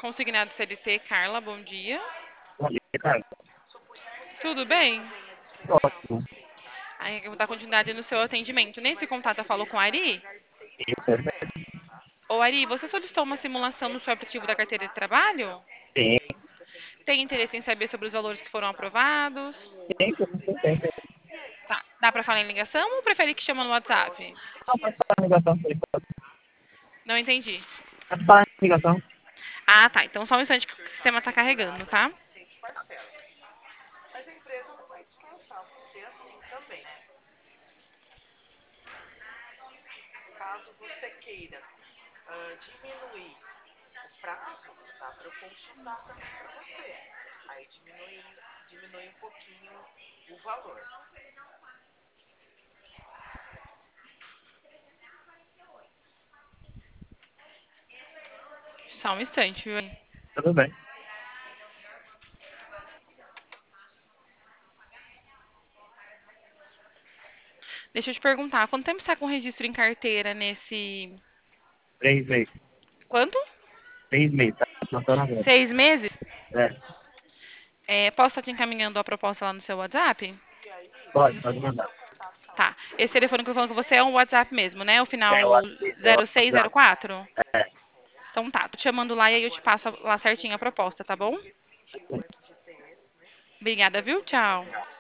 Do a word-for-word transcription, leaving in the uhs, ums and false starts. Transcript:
Consignado C L T, Carla, bom dia. Bom dia, cara. Tudo bem? Ótimo. Aí eu vou dar continuidade no seu atendimento. Nesse contato eu falo com a Ari. Isso, é verdade. Ô Ari, você solicitou uma simulação no seu aplicativo da carteira de trabalho? Tem, Tem interesse em saber sobre os valores que foram aprovados? tem, tem, tem, tem. Tá. Dá pra falar em ligação ou prefere que chama no WhatsApp? Não, pode falar em ligação. Pode Não entendi. falar em ligação. Ah, tá. Então só um instante que o sistema tá carregando, tá? Só um instante, viu? Tudo bem. Deixa eu te perguntar, quanto tempo você tá com registro em carteira nesse... Três meses. Quanto? Três meses, tá? Plantando agora. Seis meses? É, É, posso estar te encaminhando a proposta lá no seu WhatsApp? pode, pode mandar. Tá. Esse telefone que eu tô falando com você é um WhatsApp mesmo, né? O final É o WhatsApp. É o zero seis zero WhatsApp. quatro. É. Então tá, tô te chamando lá e aí eu te passo lá certinho a proposta, tá bom? Obrigada, viu? Tchau.